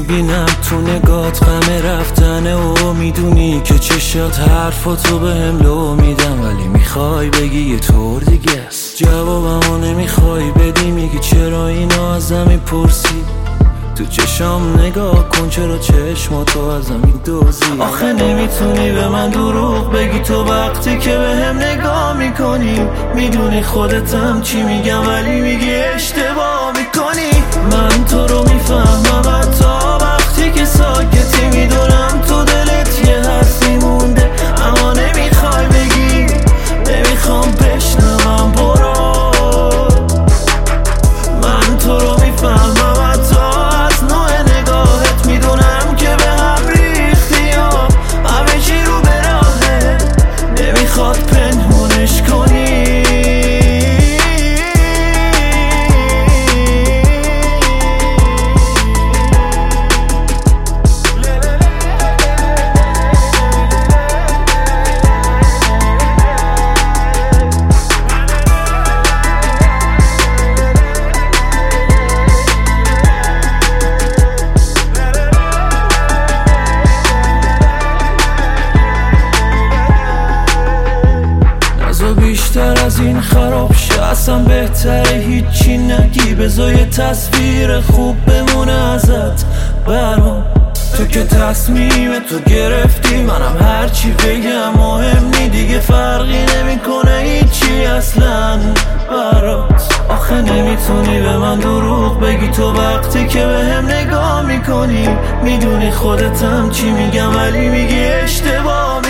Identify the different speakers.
Speaker 1: میبینم تو نگات غم رفتنه و میدونی که چشات حرفاتو به هم لو میدم، ولی میخوای بگی یه طور دیگه است. جوابمو نمیخوای بدی، میگی چرا اینو ازم میپرسی. تو چشام نگاه کن، چرا چشماتو ازم میدوزی. آخه نمیتونی به من دروغ بگی، تو وقتی که به هم نگاه میکنی میدونی خودتم چی میگم، ولی میگی اشتباه میکنی. من تو رو میفهمم حتی وقتی که ساکتی، میدونم تو دلت یه حرفی مونده اما نمیخوای بگی. نمیخوام بشنوم، برو. من تو رو میفهمم حتی از نوع نگاهت، میدونم که به هم ریختی یا همه چی رو به راهه، نمیخواد پنهونش کنی. بیشتر از این خراب شه، اصلا بهتره هیچی نگی، بذار یه تصویر خوب بمونه ازت برام. تو که تصمیم تو گرفتی، منم هرچی بگم مهم نی دیگه، فرقی نمیکنه هیچی اصلا برات. آخه نمیتونی به من دروغ بگی، تو وقتی که به هم نگاه میکنی میدونی خودتم چی میگم، ولی میگی اشتباه